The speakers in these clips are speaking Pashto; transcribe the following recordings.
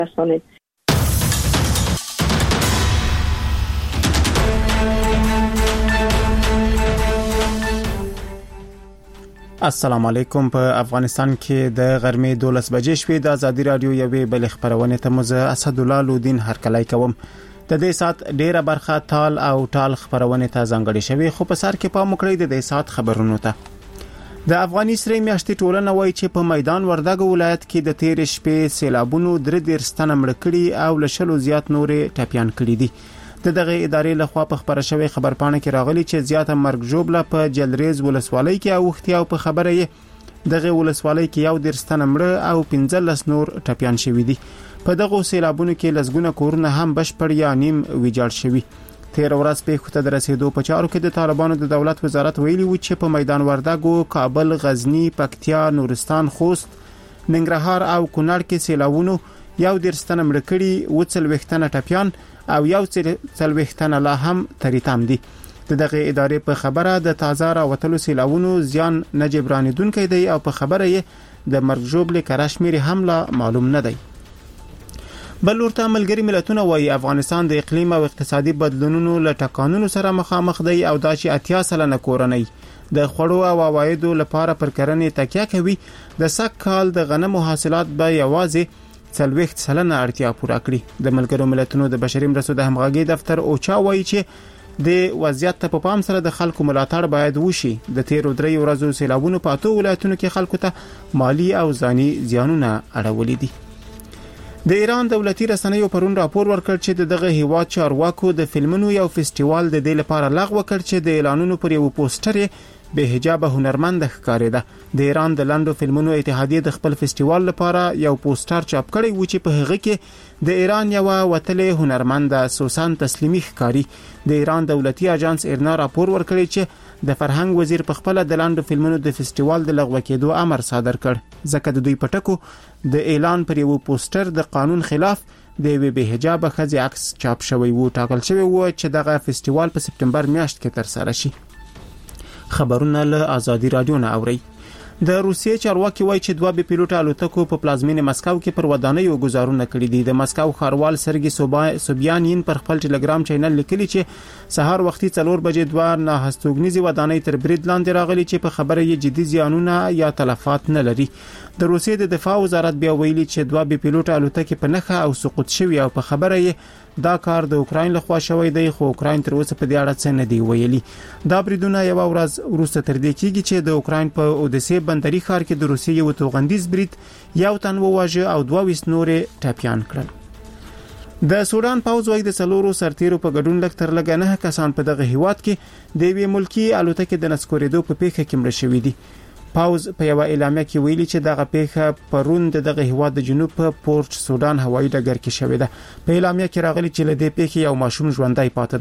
رسانید. السلام علیکم. په افغانستان کې د غرمې 12 بجې شوې د ازادي رادیو یوې بل خبرونه ته مزه اسدالله لودین هرکلی کوم. د دې سات ډیره برخه تال او ټال خبرونه ته ځانګړې شوی، خو په سر کې پام وکړئ د دې سات خبرونو ته. د افغاني سری میاشتې ټولنه وایي چې په میدان وردګ ولایت کې د تیر شپې سیلابونو 3 ستنه مړ کړي او لشلو زیات نورې ټپيان کړي دي. دغه ادارې له خوا په خبره شوی خبرپاڼه کې راغلي چې زیاته مرګ جوړه په جلریز ولسوالۍ کې او اختیار په خبره یې دغه ولسوالۍ کې یو 10 ستنه مړ او 15 نور ټپيان شوي دي. په دغه سیلابونو کې لسګونه کورونه هم بشپړ یا نیم ویجاړ شوي. تیر ورځ په خطه د رسیدو په چارو کې د طالبانو د دولت وزارت ویلي و چې په میدان وردګ، کابل، غزنی، پکتیا، نورستان، خوست، ننګرهار او کونړ کې سیلابونو یو 10 ستنه مړ کړي، وڅل وختنه ټپيان او یو څل وختنه لا هم تریتام دي. دغه ادارې په خبره د تازه راوتلو سیلابونو زیان نه جبرانیدونکې دی او په خبره یې د مرګ جوړ کراش هم لا معلوم نه دی. بل ورته ملګری ملتونه وایي افغانستان د اقلیم او اقتصادي بدلونونو له ټکانونو سره مخامخ دی او دا چې 80 سلنه کورنۍ د خړو او عوایدو لپاره پر کرنې تکیه کوي. د سږ کال د غنمو حاصلات به یوازې 40 سلنه اړتیا پوره کړي. د ملګرو ملتونو د بشري مرستو د همغږي دفتر اوچا وایي چې د وضعیت په پام سره د خلکو ملاتړ باید وشي. د تیر 3 ورځو سیلابونو په 8 ولایتونو کې خلکو ته مالی او ځاني زیانونه اړولي دي. د ایران دولتي رسنیو پرون راپور ورکړ چې دغه هیواد چارواکو د فلمونو یو فستیوال د دې لپاره لغوه کړ چې د اعلانونو پر یو پوسټر به حجاب هنرمند ښکارېده. د ایران د لاندو فلمونو اتحادیه د خپل فستیوال لپاره یو پوسټر چاپ کړی و چې په هغه کې د ایران یو وتلې هنرمند سوسان تسلیمی ښکاری. د ایران دولتي اژانس ایرنا راپور ورکړی چې د فرهنګ وزیر په خپل د لاندو فلمونو د فستیوال د لغوه کېدو امر صادر کړ، ځکه د دوی پټکو د اعلان پر یو پوسټر د قانون خلاف د وی به حجاب خزي عکس چاپ شوی وو. ټاکل شوی و چې دغه فستیوال په سپتمبر میاشت کې تر سره شي. خبرونه له ازادي رادیو نه اوري. د روسیې چارواکي وایي چې 2 پیلوټ الوتکو په پلازمینه مسکو کې پر ودانیو گزارونه کړي دي. د مسکو ښاروال سرګي سوبیانین پر خپل ټلګرام چینل لیکلي چې سهار وختي 4 بجې 2 نه هستوګنیزي ودانۍ تر برید لاندې راغلي چې په خبره یې جدي زیانونه یا تلفات نه لري. د روسیې د دفاع وزارت بیا ویلي چې 2 پیلوټ الوتکې په نخښه او سقوط شوی او په خبره یې دا کار د اوکراین لخوا شوی دی، خو اوکراین تر اوسه په دې اړه څه نه دی ویلي. دا بریدونه یو ورځ وروسته تر دې کېږي چې د اوکراین په اودیسه بندري ښار کې د روسیې یو توغندیز برید یو تن وواژه او 22 نورې ټپيان کړل. د سودان پوځ وايي د څلورو سرتیرو په ګډون لږ تر لږه 9 کسان په دغه هیواد کې د وی ملکی الوتکې د نسکورېدو په پیښه کې مړ شوي دي. پاوز په یو اعلامیه کې ویلي چې دغه پیښه پرون دغه هیواد د جنوب په پورت سودان هوایي ډګر کې شوې ده. په اعلامیه کې راغلي چې له دې پیښې یو ماشوم ژوندۍ پاتې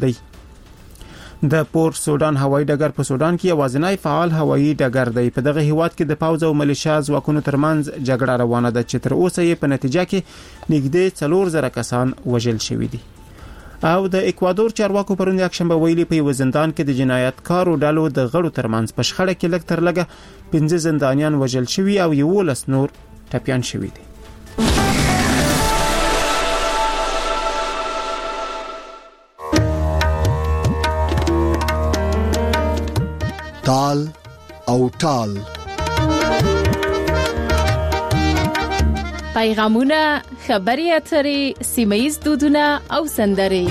دی. د پورت سودان هوایي ډګر په سودان کې یوازینی فعال هوایي ډګر دی. په دغه هیواد کې د پاوز او ملیشیا ځواکونو ترمنځ جګړه روانه ده چې تر اوسه یې په نتیجه کې نږدې 4000 کسان وژل شوي دي. او د اکوادور چارواکو پرون یکشنبه ویلي په یو زندان کې د جنایتکارو ډلو د غړو ترمنځ په شخړه کې لږ تر لږه 15 زندانیان وژل شوي او 11 نور ټپيان شوي دي. تال او ټال پیغامونه، خبري اترې، سیمایي دودونه او سندرې.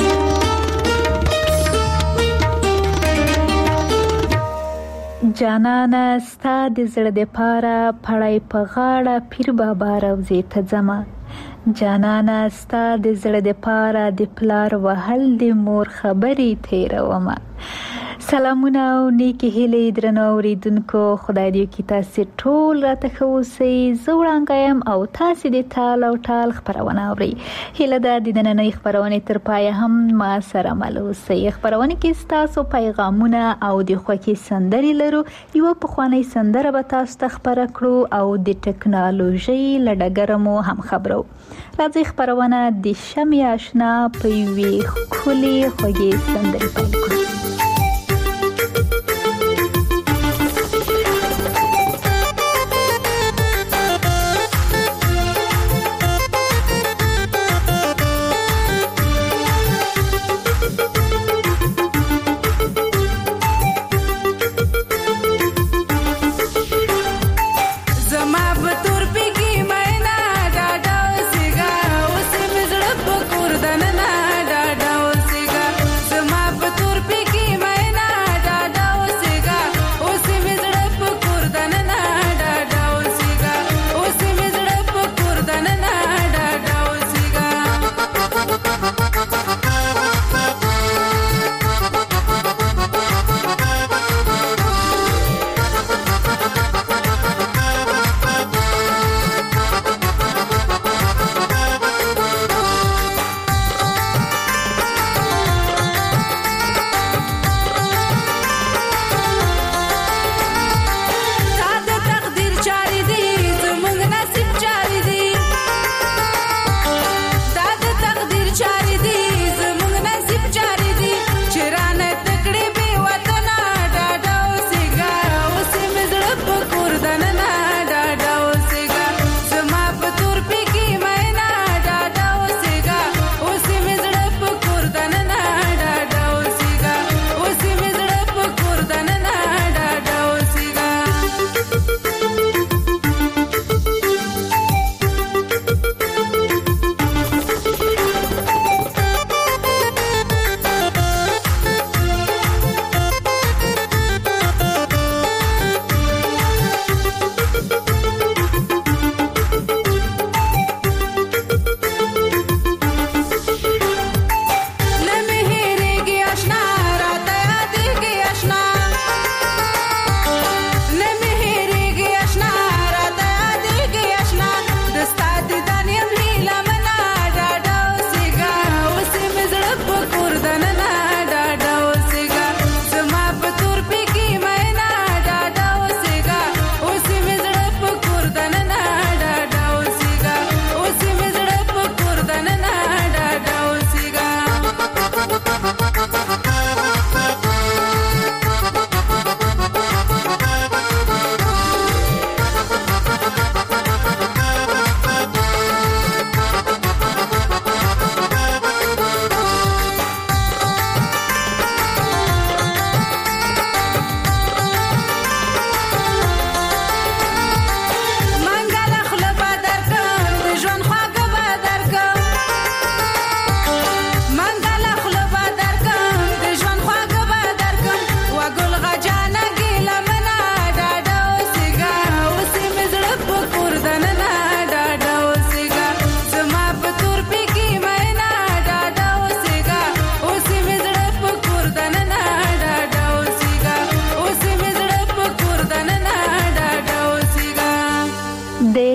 جانانه ستا د زړه د پاره پړای په غاړه پیر بابا روزي ته ځما. جانانه ستا د زړه د پاره د پلار وهل د مور خبري تیرومه. سلامونه او نیکی هیلې درنو اوریدونکو، خدای دې کی تاسو ټول راته خوسي. زه وړاندایم او تاسو د تال او ټال خبرونه اوري. هیله ده د نننۍ خبرونه تر پای هم ما سره مل اوسئ. خبرونه کې تاسو پیغامونه او د خوکي سندري لرو. یو په خواني سندره به تاسو ته خبره کړو او د ټکنالوژي لډګرمو هم خبرو. راځي خبرونه د شمع آشنا په وی خولي خوږی سندري پیل کړو.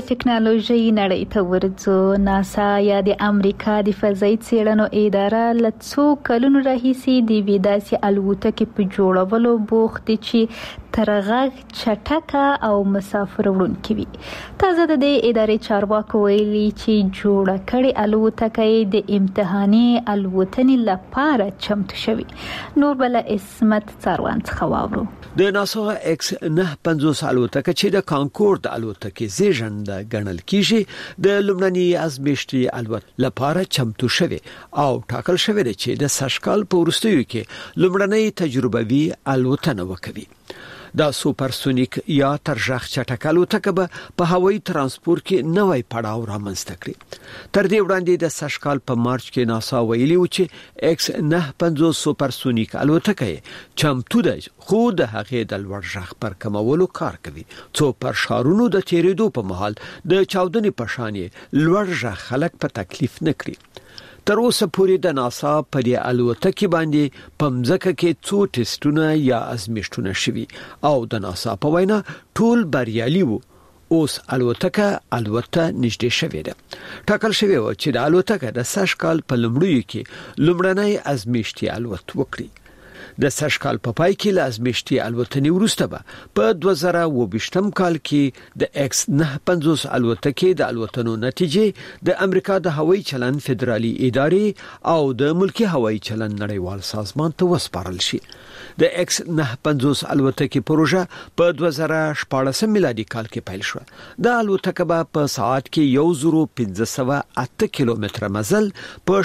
ټکنالوژي نړۍ ته ورځو. ناسا یا د امریکا د فضایي څېړنو اداره له څو کلونو راهیسې د ویداسي الوتکې په جوړولو بوخت دي چې ترغه چټکه او مسافر وړونکې وي. تازه د دې ادارې چارواکو ویلي چې جوړه کړې الوتکې د امتحاني الوتنې لپاره چمتو شوي. نور بل اسمت څاروان څخه واورو. د ناسا ایکس 950 الوتکه چې د کانکورد الوتکې زیږنده ګڼل کیږي د لومړني ازمیښتي الوت لپاره چمتو شوی او ټاکل شوی دی چې د سشکال په وروستیو کې لومړنۍ تجربوي الوتنه وکړي. دا سوپرسونیک یا ترژغ چټک الوتکه به په هوایي ترانسپورت کې نوې پړاو رامنځته کړي. تر دې وړاندې د سشکال په مارچ کې ناسا ویلي و چې ایکس 950 سوپرسونیک الوتکه چمتو ده خو د هغې د لوړ ژغ پر کمولو کار کوي څو پر شارونو د تیریدو په مهال د چاودنې په شان لوړ ژغ خلک په تکلیف نه کړي. تر اوسه پورې د ناسا په دې الوتکې باندې په مځکه کې څو ټیسټونه یا ازمیښتونه شوي او د ناسا په وینا ټول بریالي وو. اوس الوتکه نږدې شوې ده. ټاکل شوی و چې د الوتکه د سشکال په لومړیو کې لومړنۍ ازمیښتي الوت وکړي. د سشکال په پای کې له ازمیښتي الوتنې وروسته به په 2022 کال کې د ایکس 950 الوتکې د الوتنو نتیجې د امریکا د هوایي چلند فدرالي ادارې او د ملکی هوایي چلند نړیوال سازمان ته وسپارل شي. د ایکس 950 الوتکې پروژه په 2014 میلادي کال کې پیل شو. د الوتکه به په ساعت کې 1508 کیلومتره مزل په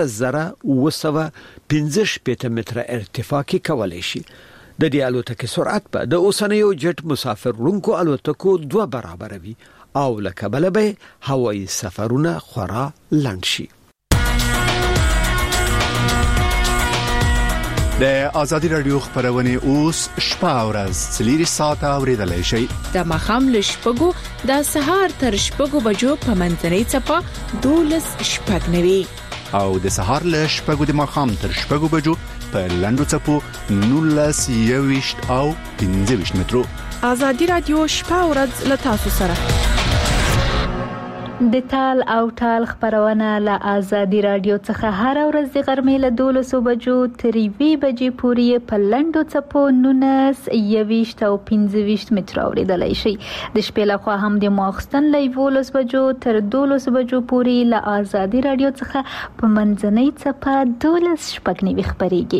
14915 متره ارتفاع کې کولای شي. د دې الوتکې سرعت به د اوسنیو جټ مسافر وړونکو الوتکو 2 برابر وي او لکه بل به هوایي سفرونه خورا لنډ شي. د آزادی رادیو خبرونه اوس شپه او ورځ 4 ساعته اوریدلای شئ. د مخام لشپګو د سهار تر شپګو بجو په منځنۍ چپا 12:09 او د سهار لشپګو د مخام تر شپګو بجو په لندو چپو 19:20 او 15 مترو. آزادی رادیو شپه او ورځ له تاسو سره. د تال او ټال خبرونه له آزادی رادیو څخه هر ورځ د غرمې له 12 بجو تر 1 بجې پورې په لندو چپو 19:20 او 15 متر اوریدلای شي. د شپې لخوا هم د ماخستن له 12 بجو تر 12 بجو پورې له آزادی رادیو څخه په منځنۍ چپه 12:09 خبريږي.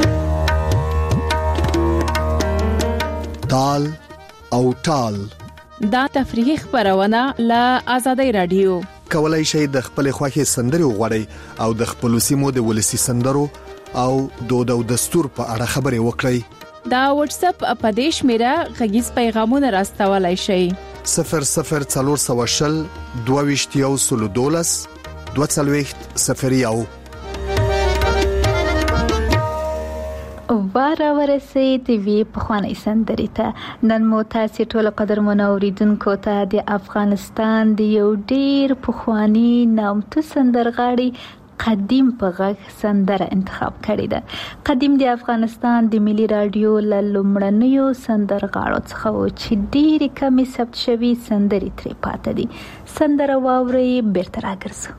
تال او ټال دا تفریحي خبرونه له آزادی رادیو. کولای شئ د خپل خوښي سندري وغوړئ او د خپل سیمو د ولسی سندرو او دود او دستور په اړه خبرې وکړئ. دا واتس اپ اپدیش میرا غږیز پیغامونه راستولای شئ. 00420 22 22 واره ورسې ټي وي په خواني سندري ته. نن مو تاسو ټول قدرمن اوریدونکو ته د افغانستان د یو ډیر پخوانی نامتو سندرغاړي قدیم په غږ سندره انتخاب کړې ده. قدیم د افغانستان د ملي رادیو له لومړنیو سندرغاړو څخه و چې ډېرې کمې ثبت شوي سندرې ترې پاتې دي. سندره واورئ بیرته راګرځو.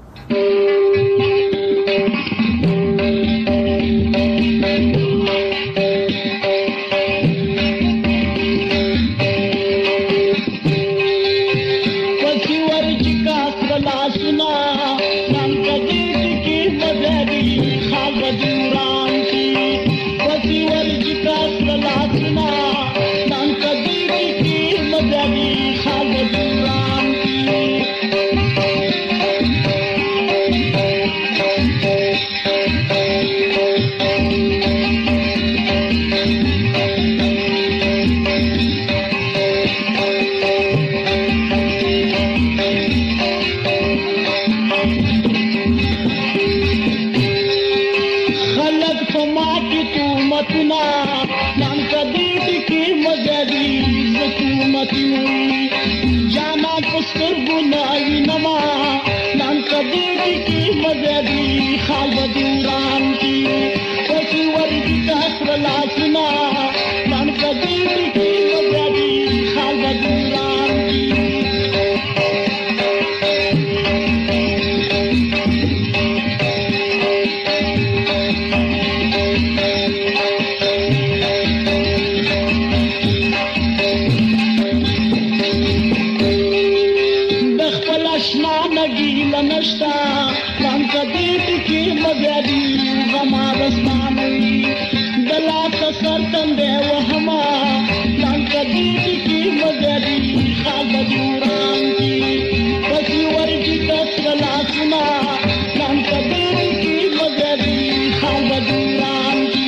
نام کدی ټکی مګری غما بسمانوي دلا کسر تندې وهما نام کدی ټکی مګری خال بدوران کی پسی ورجی کسر لاسما نام کدی ټکی مګری خال بدوران کی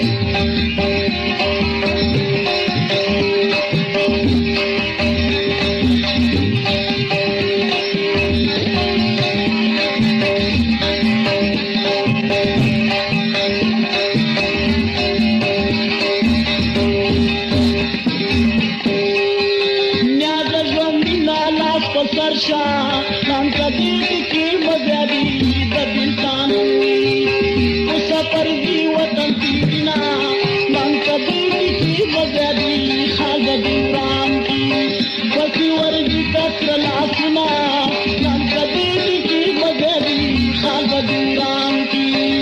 نام کدی ټکی مګری د دلتان اوس پر دی وطن تینا نام کدی ټکی مګری خال دوران کی پسی ورجی کسر لاسما نام کدی ټکی مګری خال دوران کی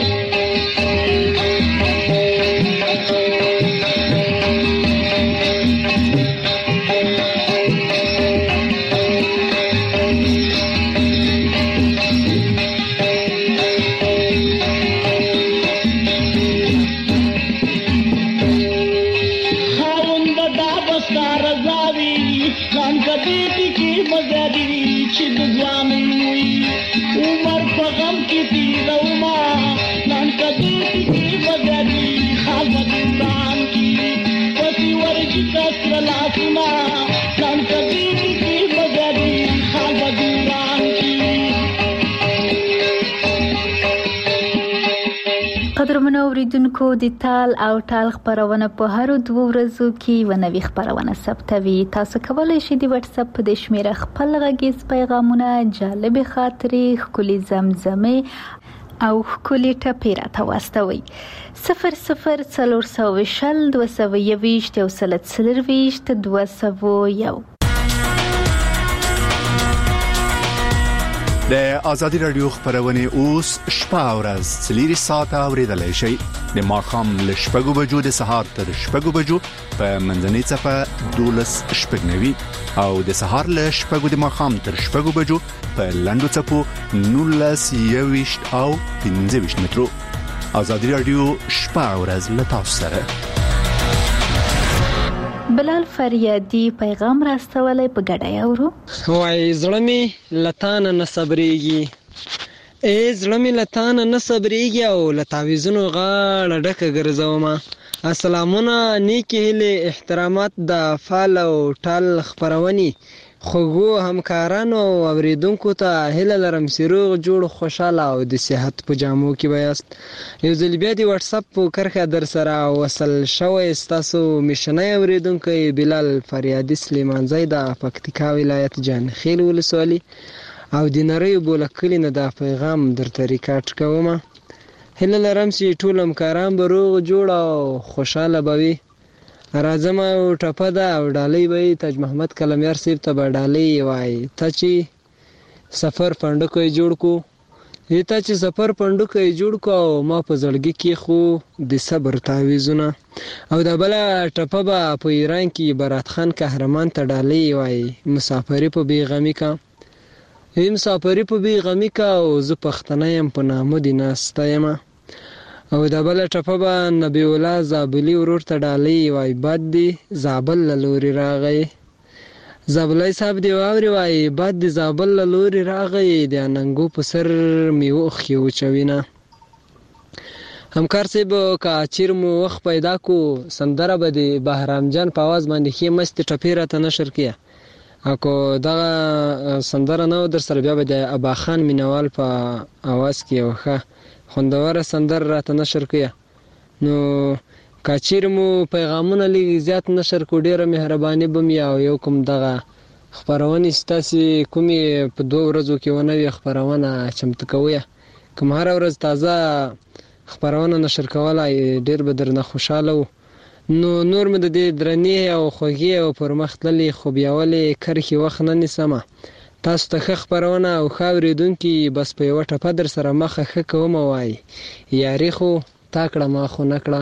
قدرمنو اوریدونکو د تال او ټال خبرونه په هر 2 ورځو کې ونوي خبرونه ثبتوي. تاسو کولای شئ د واتس اپ په شمیره خپل غږیز پیغامونه، جالب خاطرې، خولي زمزمه او خولي ټپې راته واستوي. 002022 د آزادی رادیو خبرونه اوس شپه او ورځ 3 ساعته اوریدلای شئ. د ماښام له 6 بجو د سهار تر 6 بجو په منځنۍ صفه 12:09 او د سهار له 6 د ماښام تر 6 بجو په لنډو صفو 19:20 او 15 مترو. آزادی رادیو شپه او ورځ له تاسو سره. بلال فریادي پیغام راستولې په ګډه اورو. وای زړه می لتان نه صبرېږي، زړه می لتان نه صبرېږي او لتاویزونو غاړه ډکه ګرځومه. السلامونه، نیکی هیله، احترامات د فال او ټال خبرونی خوږو همکارانو او اوریدونکو ته هیله لرم چې روغ جوړ خوشاله او د صحت په جامو کې بیاست. یو ځل بیا د واتس اپ په کرخه در سره وصل شوی تاسو میشنه اوریدونکو بلال فریادي سلیمانزی د پکتیکا ولایت جانخیل ولسوالي او د نری بولکلی نه د پیغام در طریقات کوم. هیله لرم چې ټول همکاران به روغ جوړ او خوشاله بوي. راځم او ټپه ده او ډالۍ به تاج محمد کلمیار صاحب ته به ډالۍ وای ته چې سفر پندکو جوړ کو ته چې سفر پندکو جوړ کو او ما په زړګي کې خو د صبر تعویذونه او د بل ټپه به په ایران کې برات خان قهرمان ته ډالۍ وای مسافری په بیغمی کا مسافری په بیغمی کا او زه پښتنه يم په نامه دي ناستایم او د بل ټپه به نبی الله زابلی ورور ته ډالۍ وای باد دی زابل لوري راغی زابلای صاحب دی واوري وای باد دی زابل لوري راغی د اننګو په سر میو خيو چوینه. همکار صاحب کا چیر مو وخت پیدا کو سندره به دی بهرام جان په आवाज باندې خې مست ټپې راته نشر کیا اكو دا سندره نو در سره بیا به د ابا خان مینوال په आवाज کې وخه خوندوره سندر راته نشر کیا. نو کاچیر مو پیغامونه لږ زیات نشر کو ډیره مهرباني بم یو کوم دغه خبرونه ستاسو کومي په 2 ورځو کې ونوي خبرونه چمتو کوي کوم هر ورځ تازه خبرونه نشر کولای ډیر به درنه خوشاله. نو نور مې د دې درنې او خوږی او پرمختللي خوبیاولې کرخي وخت نه نسمه. تاسو ته خبرونه او خاوریدونکو بس په یو ټپه در سره مخه کوم وای یاري خو تاکړه ما خو نکړه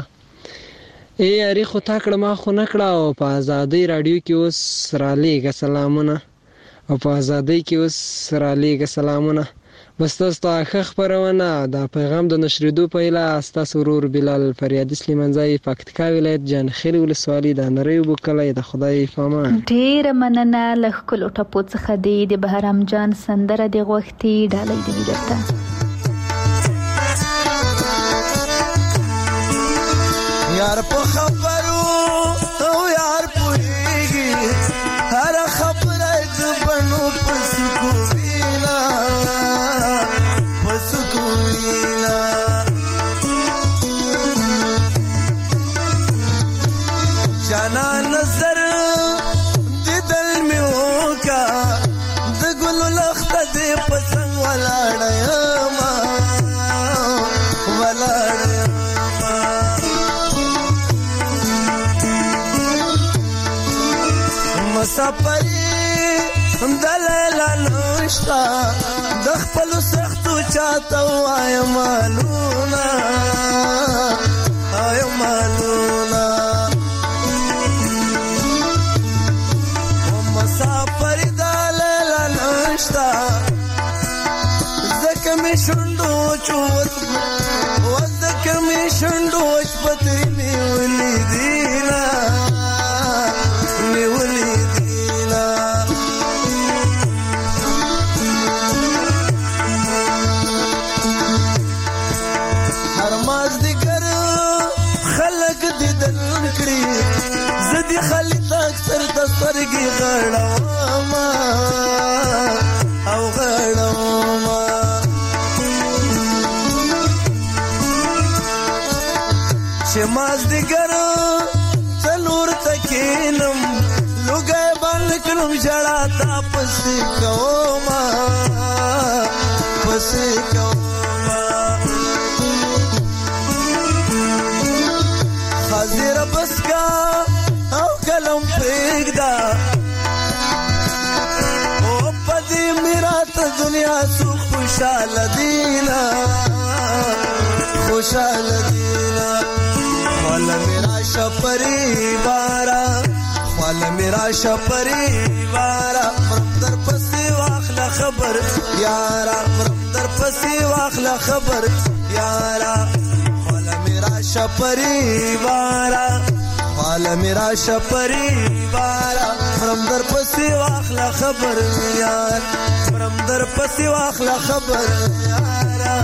یاري خو تاکړه ما خو نکړه او په آزادی رادیو کې اوس را لېګه سلامونه او په آزادی کې اوس را لېګه سلامونه. بس تاسو ته ښه خپرونه دا پیغام د نشریدو په هیله ستاسو ورور بلال فریادي سلیمانزی پکتیکا ولایت جانخیل ولسوالي د نری اوبو کلی د خدای په امان. ډېره مننه. له ښکلو ټپو څخه دی د بهرام جان سندره د غوښتي ډالۍ دی درته. یار په خبرو او یار پوهیږي هر خبره د بڼو په سکوینا جانا نظر دیدل می وکا د ګلو لخت دې پسنګ ولاړ یما مسافری دلاله نشتا د خپل سختو چاته وای مالونا ay مالونا مسافری دلاله نشتا زکه می شوندو چوت وزکه می شوندو پتې می ولیدینا زدي خليت اكثر تصرقي غړوما او غړوما شماز دګر تنور تکینم لوګي باندې کلم جړا تا پسې کوما حاضر بس کا او کلم پرېږدا او پدې میرا ته دنیا سو خوشاله دینا والا میرا شپریوارا والا میرا شپریوارا در پسې واخله خبر یارا در پسې واخله خبر یارا شپریوارا والا میرا شپریوارا مرم در پسی واخلا خبر یار مرم در پسی واخلا خبر یارا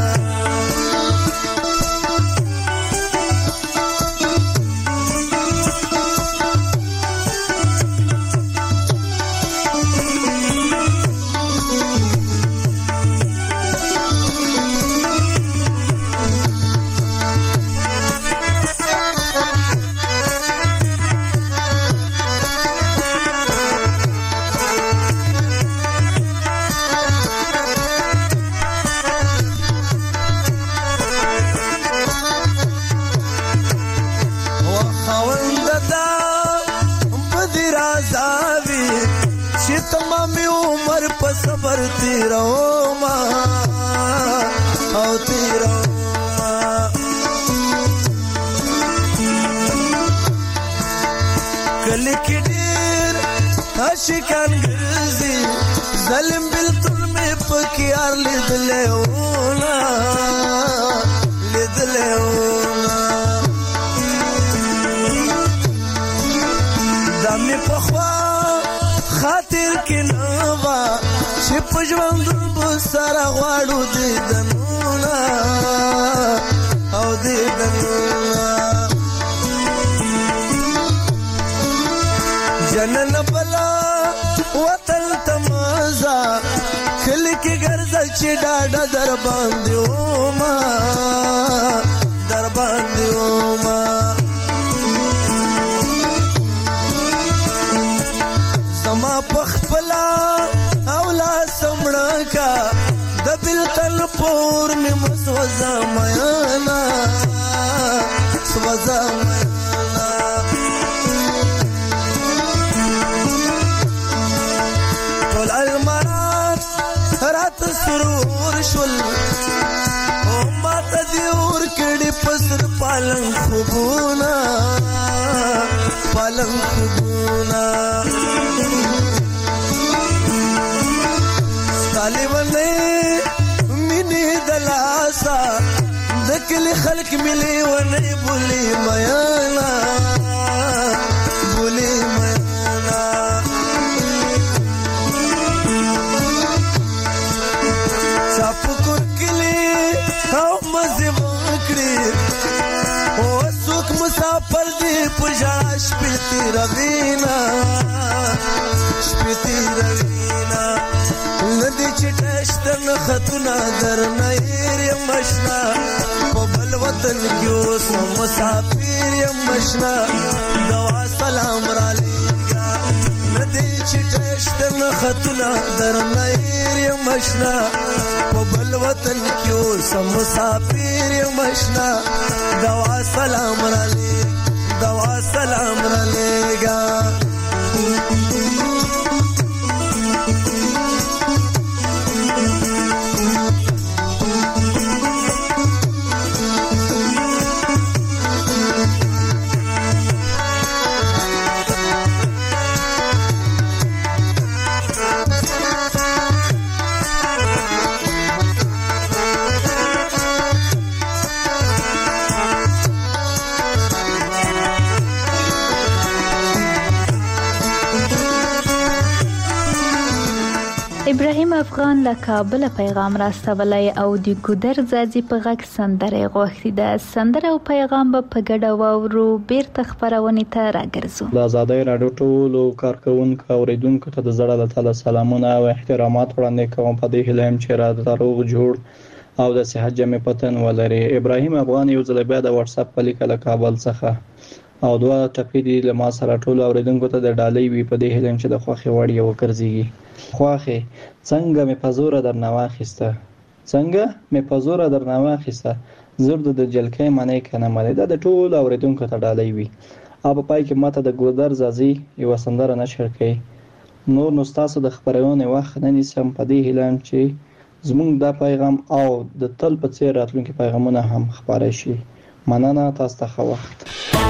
صبر تیرو ما او تیرو ما کلی کی ډیر عاشقان ګرځي ظلم بالتل می پکیار لیدلهونا دمه پخوا خاطر کې نوا چې پجوند بسره غواړو دې دنونا او دې دنونا جنن بلا وطن تمازا کلی کې ګرځل چې ډاډه در باندې وما سما پخپلا اولا سمړکا د بلتل پور می مسوزا میانا سوزا میانا ټول المرات رات سرور شول او مات دیور کړي پسر پالن خوبونا طالبانه ستا د کلی خلک ملي ونی بولی میانا بولی میانا چاپکور کلی او مزه وکړي او څوک مسافر دی پوجا شپتی روینا شپتی روینا ندی چټشتن خطونه درنه یم مشنا په بل وطن کې اوس مسافر یم مشنا دوا سلام را لېږه ندی چټشتن خطونه درنه یم مشنا په بل وطن کې اوس مسافر یم مشنا دوا سلام را لېږه دوا سلام را لېږه ابراهیم افغان له کابل پیغام راستولی او د ګودر ځاځي په غږ سندره غوښتي ده. سندره او پیغام په ګډه واورو بیرته خبرونې ته راګرځو. د آزادۍ راډیو ټولو کارکونکو او اوریدونکو ته د زړه له تله سلامونه او احترامات وړاندې کوم. په دې هیله چې را روغ جوړ او د صحت جامع پتن ولري. ابراهیم افغان یو ځل بیا د واتس اپ په لیک له کابل څخه او دوه ټپې دي له ما سره ټولو اوریدونکو ته د ډالۍ وی. په دې هیله چې د خوخي وړ یو ګرځيږي. خوخي څنګه مې پزوره در نواخسته څنګه مې پزوره در نواخسته زرد د جلکې معنی کنه مله د ټولو اوریدونکو ته ډالۍ وی. او په پای کې ماته د ګودر ځاځي یو سندره نشر کړي. نور نو تاسو د خبرونه وخت نه نیسم. په دې هیله چې زموږ د پیغام او د تل په څیر راتلونکي پیغامونه هم خبرې شي. مننه تاسو ته ښه وخت.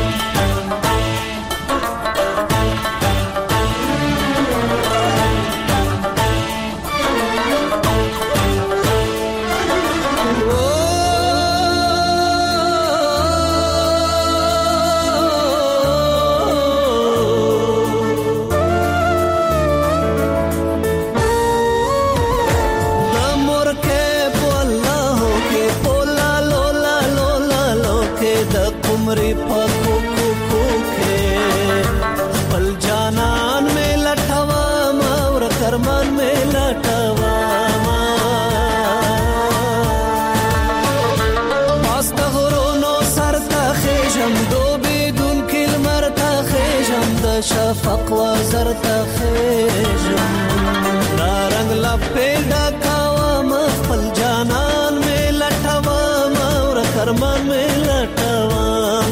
شفق وزر تخیجم نارنگ لپیدا کاوام خپل جانان میں لټوام اور کرمان میں لټوام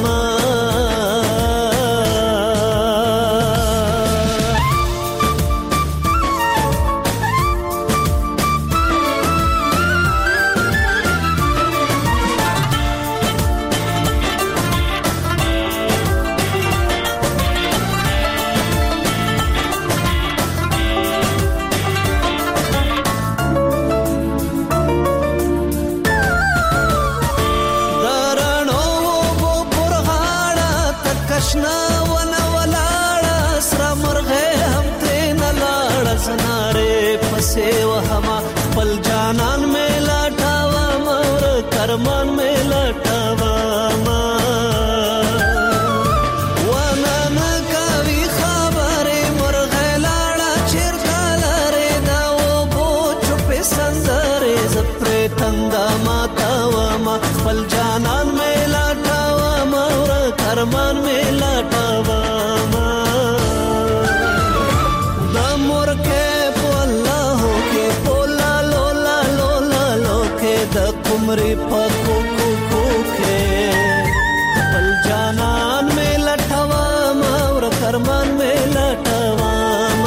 کرمان میں لټوام ونن کوي خبره مرغه لاړه چیرته لاره دا و بو چپ سندره زپره تندا ماتوام خپل جانان میں لټوام اور کرمان میں لټوام د مرکه په الله کې پولا لولا لولا لوکه د عمرې پکو کو کې بل جانان مې لټوام او کرمان مې لټوام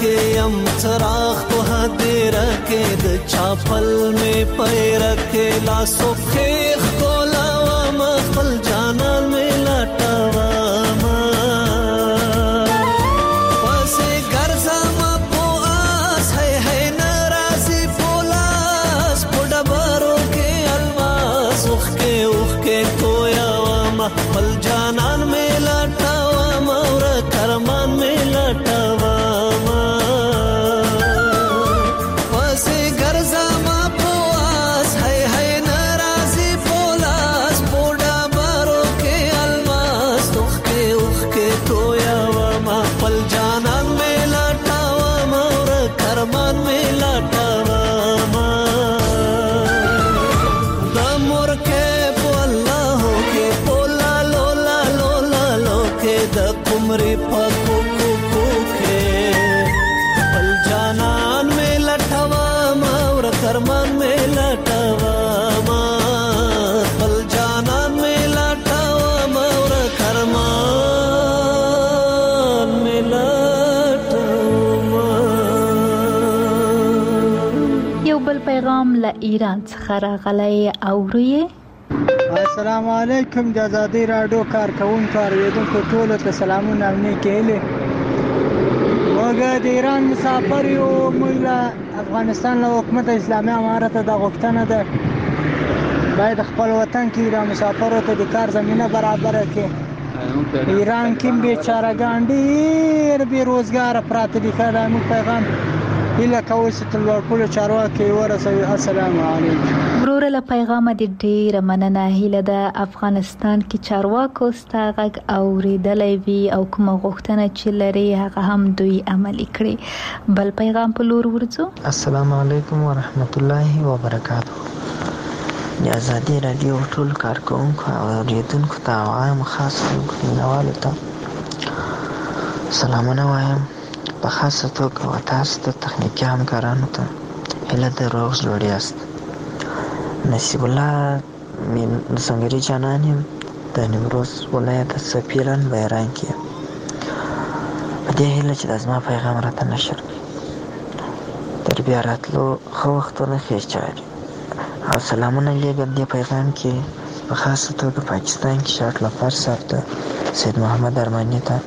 کې ام چراغ په هدیره کې د چاپل مې پیر کې لاسو کې خلا و مخل جانان مې لټوا ما پسې ګرځم په آس هي ناراضي پولاس په ډبرو کې الماس اوخ کې تویا و مخل جانان مې لټوا ما ور کرمان مې لټوا پیغام له ایران څخه راغلی اورئ. السلام علیکم. د آزادۍ راډیو کارکونکو اوریدونکو ټولو ته سلامونه او نیکې هیلې. موږ د ایران مسافر یو. موږ له افغانستان له حکومت اسلامي امارت د غوښتنه ده باید خپل وطن کې د مسافرو ته د کار زمینه برابر کړي. ایران کې بیچارهګان ډېر بیروزګار پراته دي. کله موږ پیغام هله کوي چې تلوار چارواکي ورسوي. السلام علیکم. ورور له پیغام د ډېر مننه. هله د افغانستان کې چارواکو ستغه اوریدلې وی او کوم غوښتنه چې لري هغه هم دوی عملي کړي. بل پیغام په لور ورځو. السلام علیکم ورحمت الله وبرکاته. د آزادۍ رادیو ټول کارکونکو او اوریدونکو ته عام خاص مینوالو ته سلامونه وایم. په خاصه توګه تاسو ته تخنیکي همکارانو ته هله د روغ جوړیاست. نصیب الله من سنگری جانان یم د نیمروز ولایت سپیران بیران کې. په دې هله چې د زما پیغام راته نشر کړي تر بیا راتلو ښه وختونه ښې چارې او سلامونه لیږم. دې پیغام کې په خاصه توګه پاکستان کې شاټ لفر صاحب ته، سید محمد ارماني ته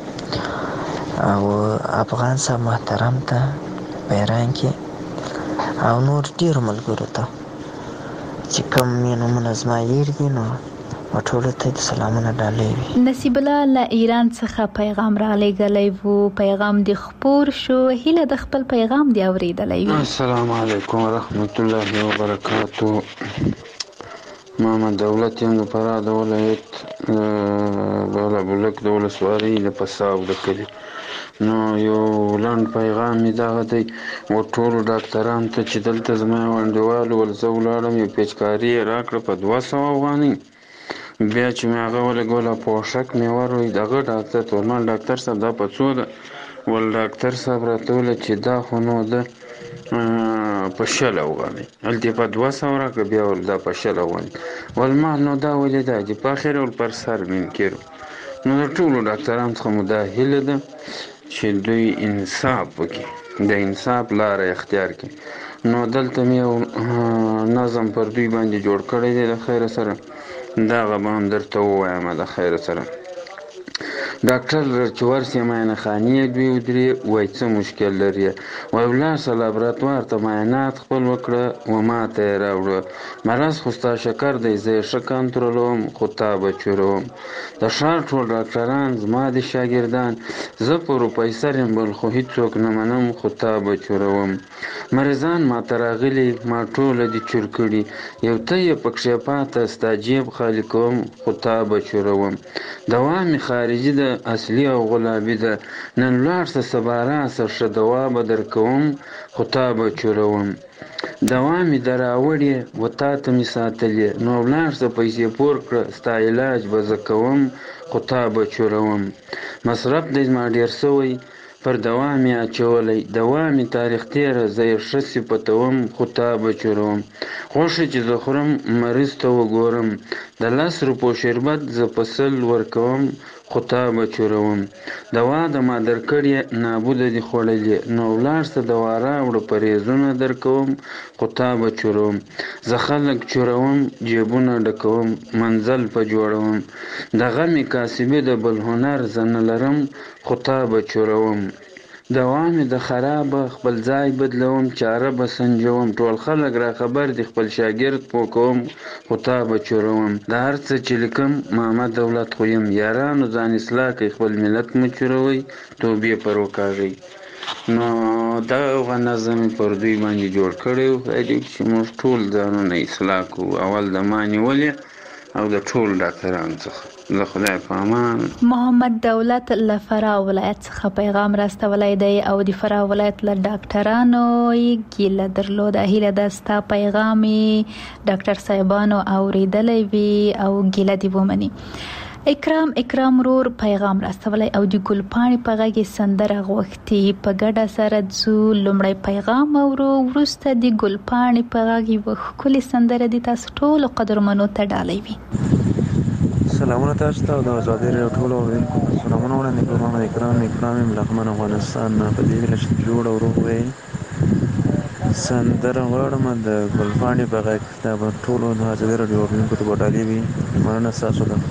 او افغان صاحب محترم ته بیران کې او نور ډېرو ملګرو ته چې کوم یې نومونه زما یېر دي نو ټولو ته د سلامونه ډالۍ وي. نصیب الله له ایران څخه پیغام رالیږلی وو. پیغام د خپور شو. هیله د خپل پیغام دی اوریدلی وي. السلام علیکم ورحمت الله وبرکاته. محمد دولت یم د فراه د ولایت بالا بلک د ولسوالۍ د پساو د کلي. نو یو لنډ پیغام مې دغه دی و ټولو ډاکټرانو ته چې دلته زما یو انډیوال ول زه ولاړم یو پیچکاري یې راکړه په 200 افغانۍ. بیا چې مې هغه ولګوله پوښک مې وروی دغه ډاکټر ته ورمال ډاکټر صاحب دا په څو ده؟ ول ډاکټر صاحب راته وویل چې دا خو نو ده په 100 افغانۍ. هلته په 200 راکړه بیا ول دا په 100 افغانۍ. ول ما نو دا ولې دا چې په اخر ول پر سر منکرو. نو د ټولو ډاکټرانو څخه مو دا هیله ده چې دوی انصاف وکړي، د انصاف لاره اختیار کړي. نو دلته مې نظم پر دوی باندې جوړ کړی دی د خیر سره. دغه به هم درته ووایم د خیر سره. ډاکټر چې ورسې معاینه خانې دوی ودرې وایي څه مشکل لري. وایي ولاړ شه لابراتوار ته معاینات خپل وکړه و ما ته یې راوړه. مرض خو ستا شکر دی زه یې ښه کنټرولوم خو تا به چوروم. د ښار ټول ډاکټران زما د شاګردان. زه پروفیسر یم بل خو هېڅوک نه منم خو تا به چوروم. مریضان ما ته راغلي ما ټوله دي چور کړي. یو ته یې پکښې پاته ستا جیب خالي کوم خو تا به چوروم. دوا مې خارجي ده اصلي او غلابي ده. نن ولاړ شه سبا راشه ښه دوا به درکوم خو تا به چوروم. دوا مې در راوړې و تا ته مې ساتلې. نو ولاړ شه پیسې پور کړه ستا علاج به زه کوم خو تا به چوروم. مصرف دی زما ډېر سوی پر دوا مې اچولی. دوا مې تاریخ تیره زه یې ښه صفتوم خو تا به چوروم. خوښه چې زه خورم مریض ته وګورم. د 10 روپو شربت زه په 100 ورکوم خو تا به چوروم دوا د ما درکړې نابوده دي خوړلې نو ولاړ څه دوا راوړه پرهیزونه درکوم خو تا به چوروم زه خلک چوروم جیبونه ډکوم منزل په جوړوم د غمې کاسبې د بل هنر زه نه لرم خو تا به چوروم دوا مې د خرابه خپل ځای بدلوم چاره به سنجوم ټول خلک را خبر دي خپل شاګرد پوکوم خو تا به چوروم د هر څه چې لیکم محمد دولت خو یم یارانو ځان اصلاح کوي خپل ملت مه چوروئ توبې پر وکاږئ نو دغه نظم پر دوی باندې جوړ کړی و چې موږ ټول ځانونه اصلاح کوو اول د ما نیولې او د ټول ډاکټرانو څخه له خدای په امان. محمد دولت له فراه ولایت څخه پیغام راستولی دی او د فراه ولایت له ډاکټرانو یې ګیله درلوده. هیله ده ستا پیغام ډاکټر صاحبانو اوریدلی وي او ګیله دې ومني. اکرام رور پیغام راستولی او د ګلپاڼې په غږ سندره غوښتي. په ګډه سره ځو لومړی پیغام اورو وروسته د ګلپاڼې په غږ یوه ښکلې سندره د تاسو ټولو قدرمنو ته ډالۍ وي. سلامونه تاسو ته د آزادۍ راډیو ټولو اوریدونکو سلامونه وړاندې کوم. محمد اکرام ملغمن افغانستان په دې ویله چې جوړ او روغ وي سندره غواړم د ګلپاڼې په غږ دا به ټولو د آزادۍ راډیو اوریدونکو ته به ډالۍ وي. مننه ستاسو ده.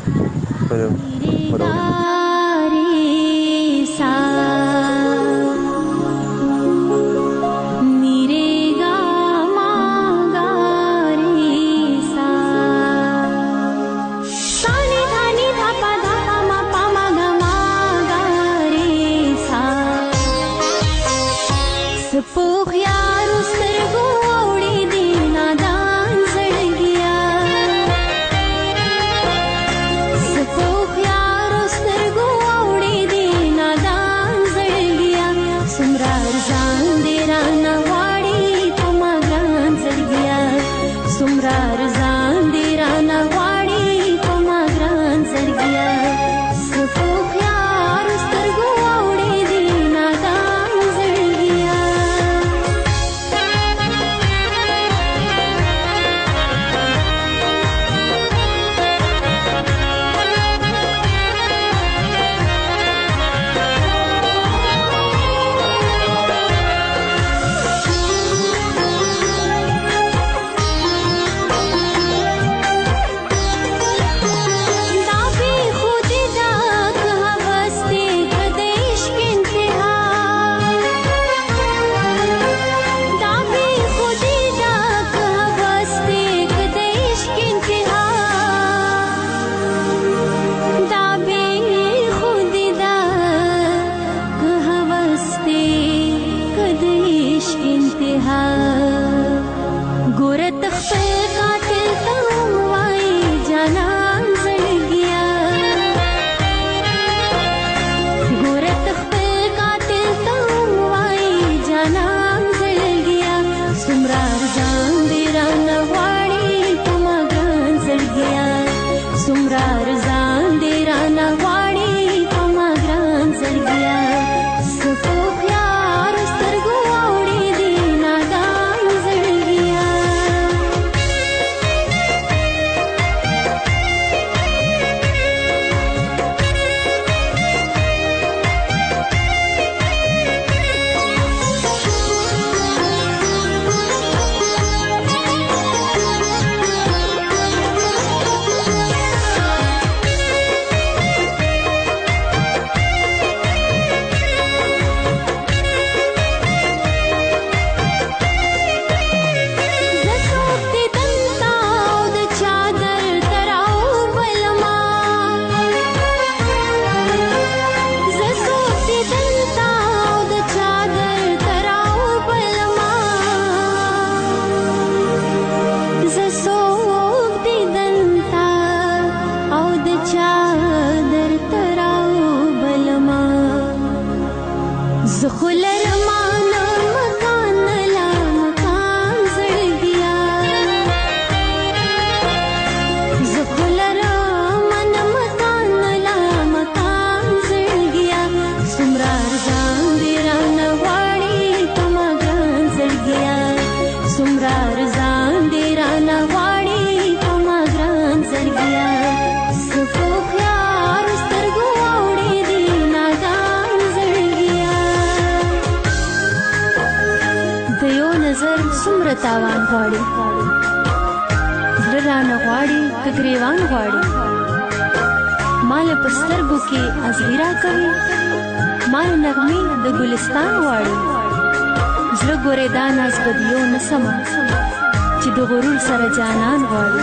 څومره تاوان غواړي زړه رانه غواړي که ګریوان غواړي مال په سترګو کې ازغیرا کوي مال نغمې د ګلستان غواړي زړه ګورې دا ناز بدیو نه سمه چې د غرور سره جانان غواړي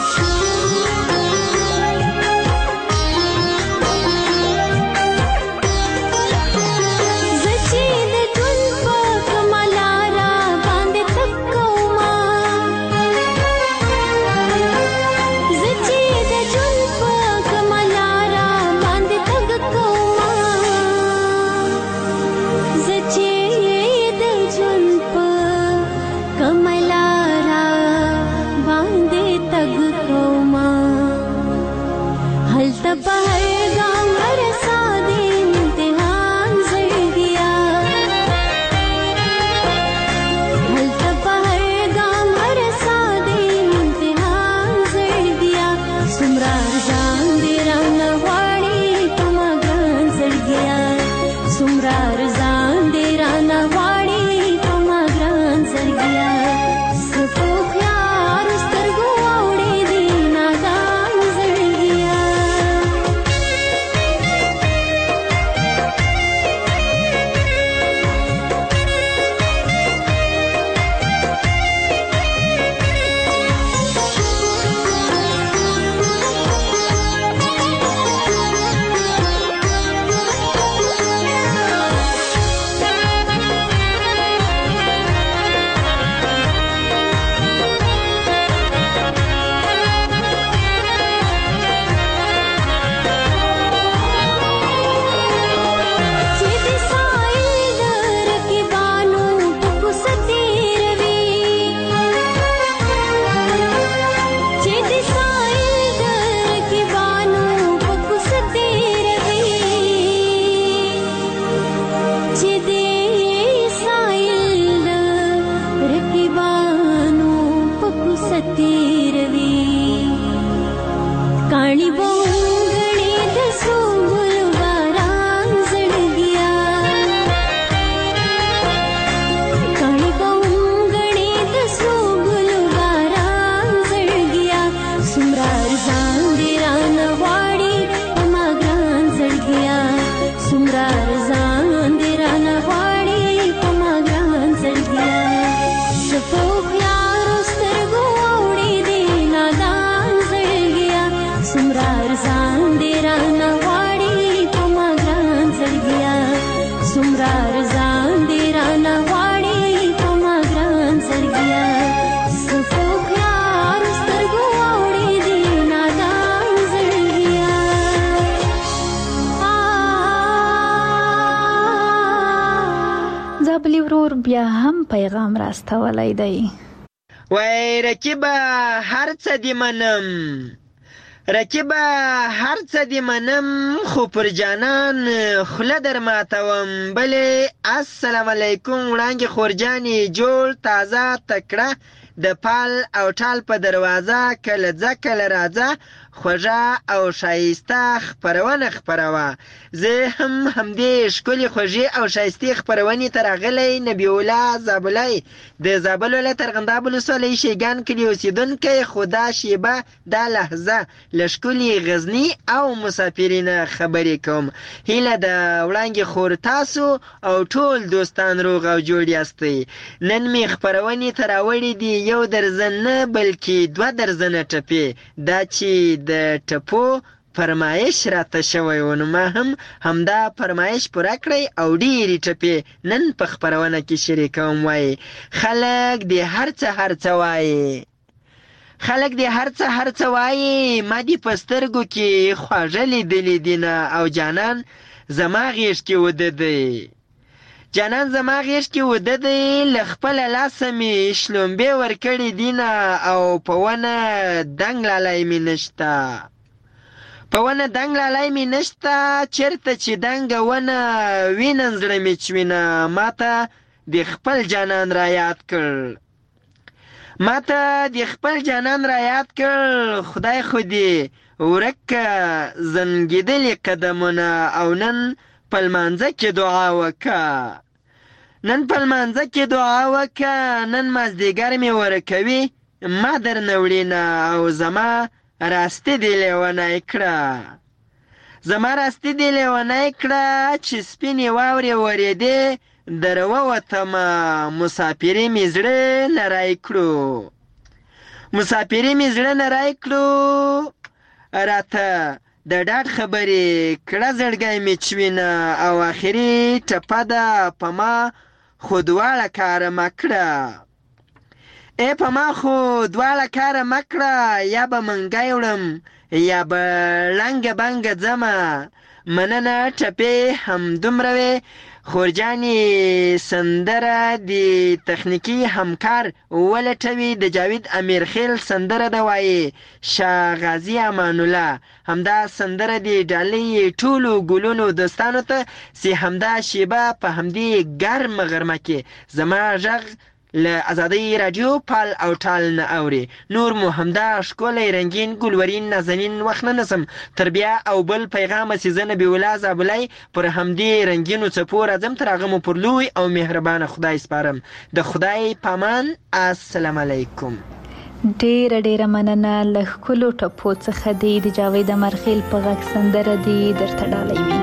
بیا هم پیغام راستولی دی وای رکیبه هر څه دی منم رکیبه هر څه دی منم خو پر جانان خوله در ماتوم بلې السلام علیکم وړانګې خورجانې جوړ تازه تکړه د پال او ټال په دروازه کله ځه کله راځه خوږه او شایسته خپرونه خپروه زه هم همدې ښکلې خوږې او شایستې خپرونې ته راغلی نبی الله زابلی د زابل ولایت ارغنداب ولسوالۍ شیګان کلي اوسېدونکی خو دا شیبه دا لحظه له ښکلې غزني او مسافرینه خبرې کوم هیله د وړانګې خور تاسو او ټول دوستان روغ او جوړ یاستئ نن مې خپرونې ته راوړي دي یو درزن نه بلکې 2 درزنه ټپې دا چې د ټپو فرمایش راته شوی و نو ما هم همدا فرمایش پوره کړی او ډېرې ټپې نن په خپرونه کې شریکوم وایي خلک دې هر څه وایي خلک دې هر څه وایي ما دې په سترګو کې خواږه لیدلي دینه او جانان زما غېږ کې وده دی جانان زما غېږ کې وده دی له خپله لاسه مې شلومبې ورکړې دینه او په ونه دنګ لالی مې نشته چېرته چې دنګه ونه وینم زړه مې چوینه ما ته د خپل جانان را یاد کړ خدای خو دې ورکه زنګېدلې قدمونه او نن په لمانځه کې دعا وکړه نن په لمانځه کې دعا وکړه، نن مازدیګر مې ورکوي، ما درنه وړینه او زما راستي دې لیونی کړه. زما راستي دې لیونی کړه چې سپینې واورې ورېدې در ووتمه، مسافري مې زړه نری کړو، مسافري مې زړه نری کړو، راته د ډاډ خبرې کړه زړګی مې چوینه، او آخري ټپه ده په ما خو دواړه کاره مه کړه. ای په ما خو دواړه کاره مه کړه، یا به منګی وړم یا به لنګه بنګه ځمه. مننه ټپې همدومره وې. خورجانې سندره د تخنیکي همکار ولټوي، د جاوید امیرخیل سندره ده وایي شاه غازي امان الله. همدا سندره د ډالۍ ټولو ګلونو دوستانو ته چې همدا شیبه په همدې ګرم غرمه کې زما غږ له ازادۍ رادیو پال او ټال نه اوري. نور مو همدا ښکلی رنګین ګلورین نازنین وخت نه نسم تر بیا او بل پیغامه چې زه نبي الله زابلی پر همدې رنګینو څپو راځم. تر هغه مو پر لوی او مهربانه خدای سپارم. د خدای پامان. السلام علیکم. ډیره ډیره مننه. له ښکلو ټپو څخه دی د جاوید امیرخیل په غږ سندره دی درته ډالۍ وي.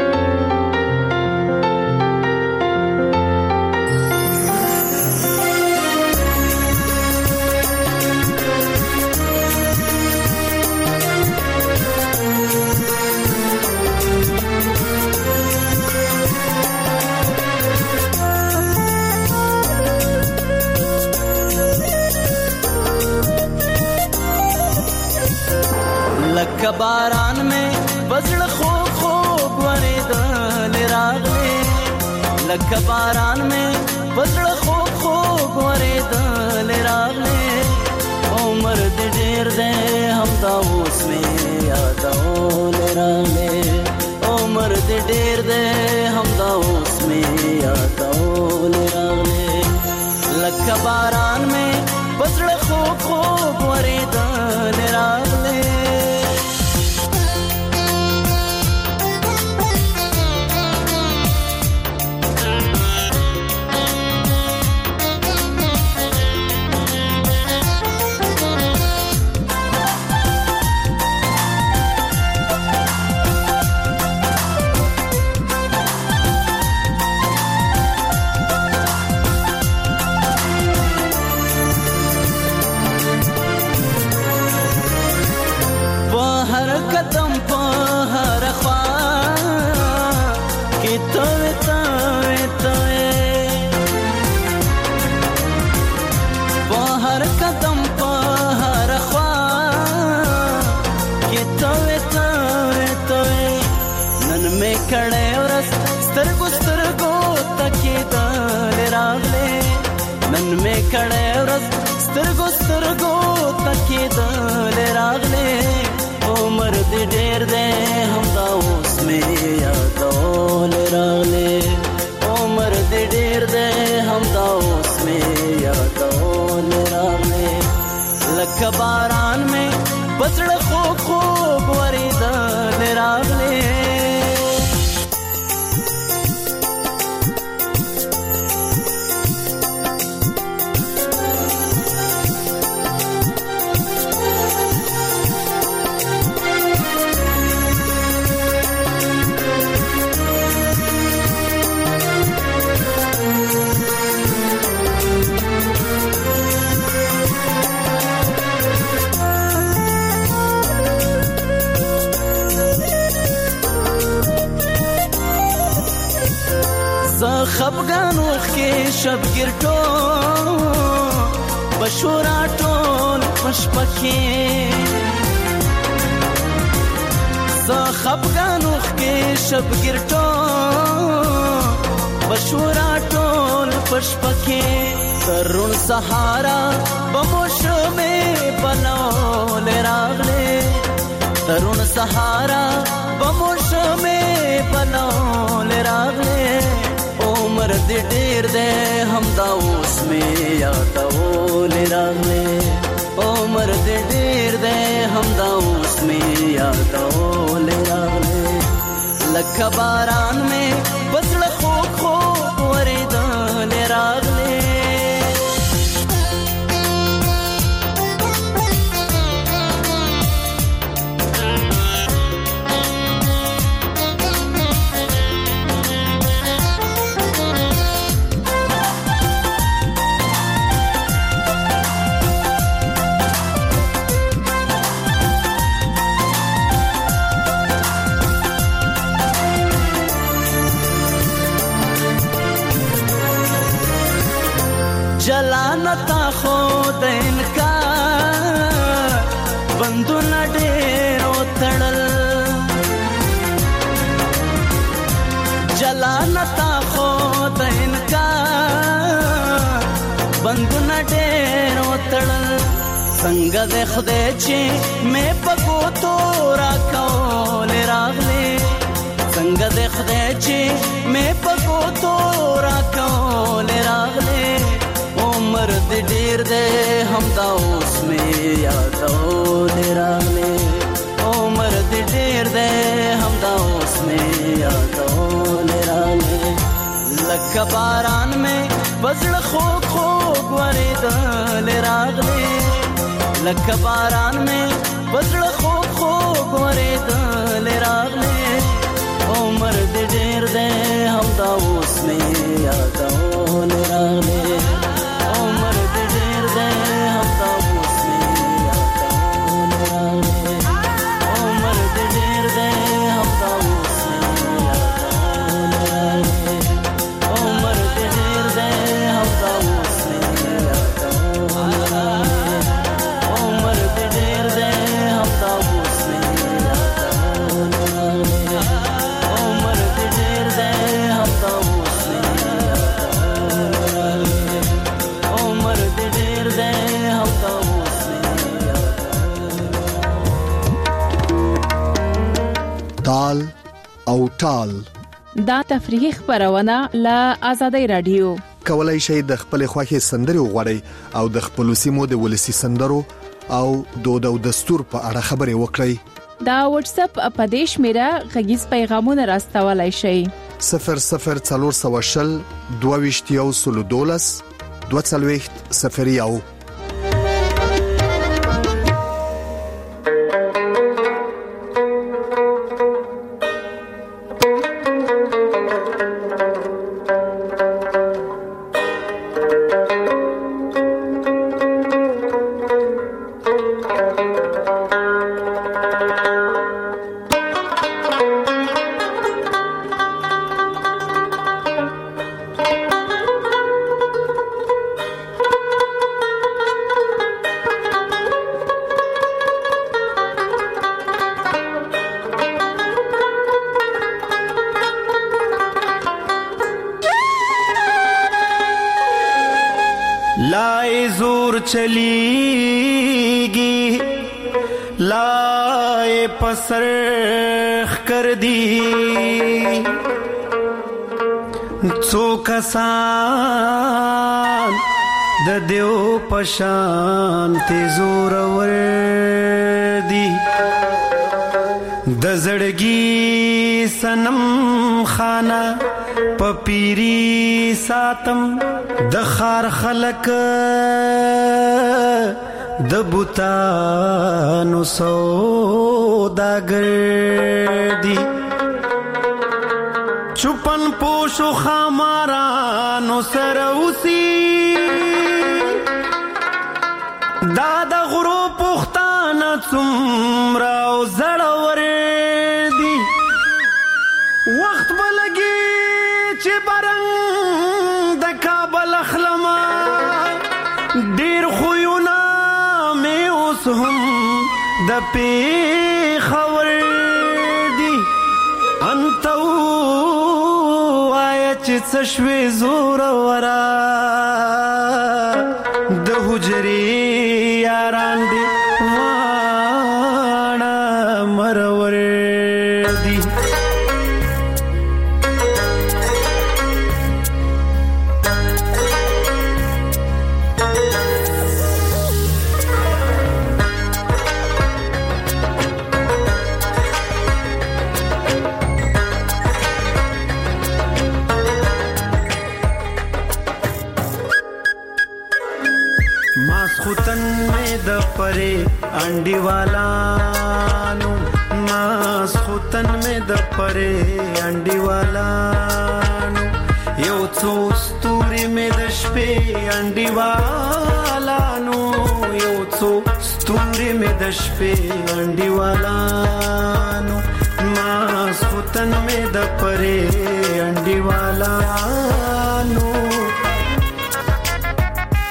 لکه باران میں بزړه خوب خوب ورېدل راغلې، لکه باران میں بزړه خوب خوب ورېدل راغلې، عمر دې ډېر دی همدا اوس مې یادول راغلې، عمر دې ډېر دی همدا اوس مې یادول راغلې، لکه باران میں بزړه خوب خوب ورېدل راغلې. کړه ورځ سترګو سترګو تکیدل راغله، عمر دې ډېر دی همدا اوس مې یادول راغله، عمر دې ډېر دی همدا اوس مې یادول راغله، لکه باران مې بزړه خوب خوب ورېدل راغله. خفګان وخ کې شبګر ټول بشورا ټول پشپکې، زه خفګان وخ کې شبګر ټول بشورا ټول پشپکې، ترون سهارا بموشمه بلول راغله، ترون سهارا بموشمه بلول راغله، عمر دې ډېر دی همدا اوس مې یادول راغله، عمر دې ډېر دی همدا اوس مې یادول راغله، لکه باران مې بزړه خوب خوب ورېدل جلانتا خود انکار بندونه ډېرو تړل جلانتا خود انکار بندونه ډېرو تړل څنګه د خدای چې مې پکو تو راکول راغلې څنګه د خدای چې مې پکو تو راکول راغلې عمر دې ډېر دې همدا اوس مې یادول راغلې عمر دې ډېر دې همدا اوس مې یادول راغلې لکه باران مې بزړه خوږ خوږ ورېدل راغلې لکه باران مې بزړه خوږ خوږ ورېدل راغلې عمر دې ډېر دې همدا اوس مې یادول راغلې عمر دې ډېر دې همدا اوس مې یادول راغلې عمر دې ډېر دې همدا اوس مې یادول راغلې عمر دې ډېر دې همدا اوس مې یادول راغلې عمر دې ډېر دې همدا اوس مې یادول راغلې عمر دې ډېر دې همدا اوس مې یادول راغلې عمر دې ډېر دې همدا اوس مې تال او ټال دا تفریحي خبرونه له آزادۍ رادیو کولای شئ د خپل خوښي سندري وغوړئ او د خپل سیمو د ولسی سندرو او دود او دستور په اړه خبري وکړئ دا واتس اپ اپدیش میرا غږیز پیغامونه راستولای شئ 00420 22 20 لائے زور چلیگی لائے پسرخ کر دی څو کسان د دیو پشان ته زور ور دی د زړګي سنم خانه پپیری ساتم د خار خلق د بوتانو سوداګر دی چوپن پوشو خامارانو سروسی دا د غرو پختانه څومره او زړور دی وخت بلګي چې برنګ د کابل اخلما ډیر خوونه مې اوس هم د پیښور دی انتو آیا چې څه شوې زور ورا د حجرې یاران دی واړه مرور دی پرے انڈی والانو ماس خوتن میں د پرے انڈی والانو یو څو ستوري میں د شپې انڈی والانو یو څو ستوري میں د شپې انڈی والانو ماس خوتن میں د پرے انڈی والانو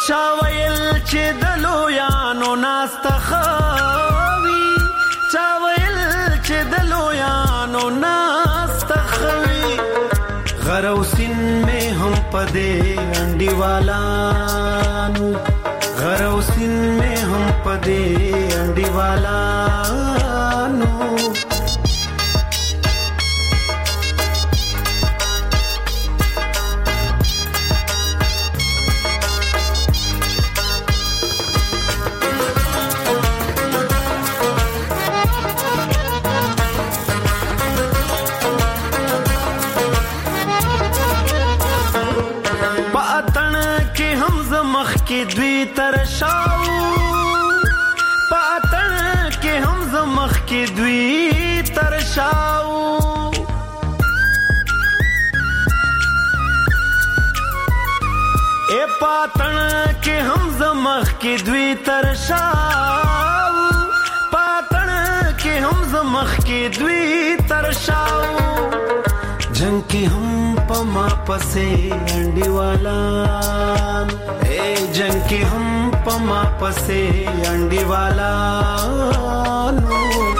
چاویل چې د لویانو ناستخوي چاویل چې د لویانو ناستخوي غروسین میں هم پدے انډی والانو غروسین میں هم پدے انډی والانو کې دوی ترشاو پاتن کې هم زمخ کې دوی ترشاو اے پاتن کې هم زمخ کې دوی ترشاو پاتن کې هم زمخ کې دوی ترشاو جنگ کې هم پما پسې انډي والا जंग के हम पमा पसे अंडी वाला नो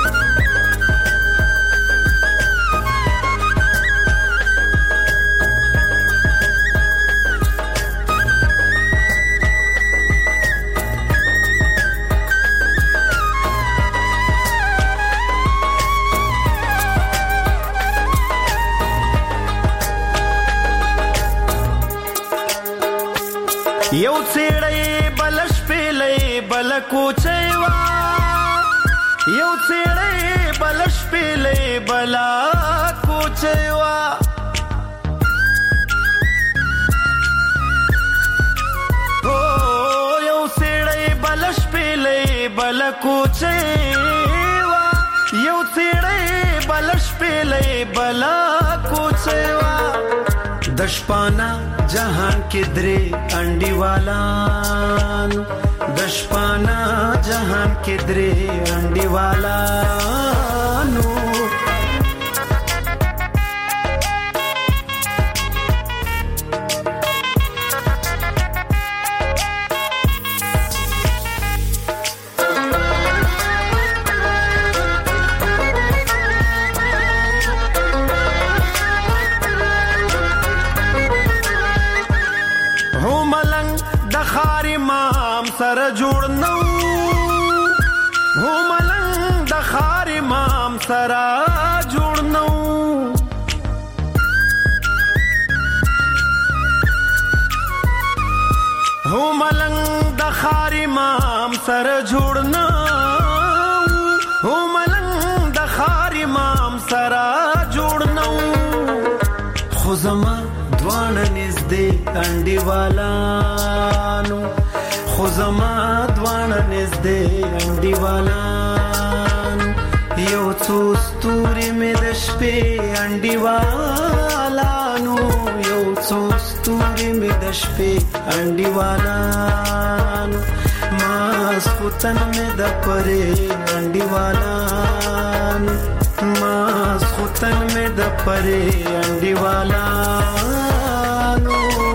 یو څېړې بلش پیلې بل کوچېوا یو څېړې بلش پیلې بل کوچېوا او یو څېړې بلش پیلې بل کوچېوا یو څېړې بلش پیلې بل کوچېوا دشپانا जहां के द्रे अंडी वालान दशपाना जहां के द्रे अंडी वालानो سره جوړ نو هو ملنګ د خار امام سره جوړ نو هو ملنګ د خار امام سره جوړ نو هو ملنګ د خار امام سره جوړ نو خو زما دوانه نږدې انډي والانو خو زما دوانه نږدې انډي والان یو څو ستوري مې د شپې انډي والانو یو څو ستوري مې د شپې انډي والانو ماسخوتن مې د پرې انډي والانو ماسخوتن مې د پرې انډي والانو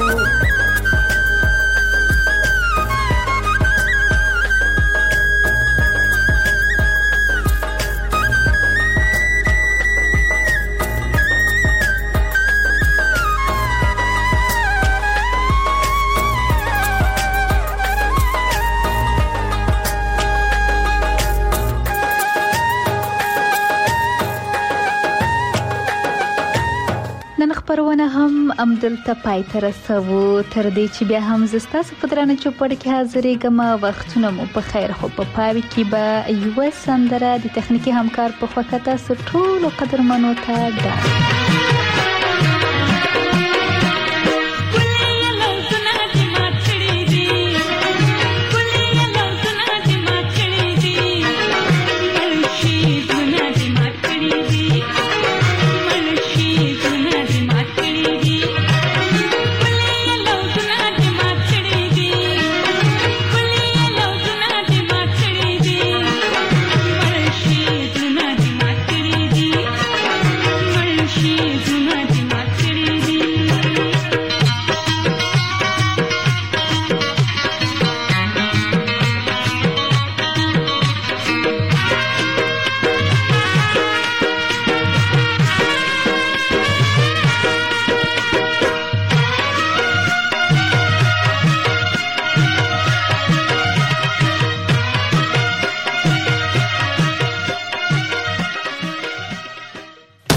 خبرونه هم امدلته پای ته رسوو تر دې چې بیا هم زستاسو په درانه چوپړ کې حاضرېږم وختونه مو په خیر خو په پاوي کې به یو سندره د تخنیکی همکار په خوا کې تاسو ټول قدرمنو ته ده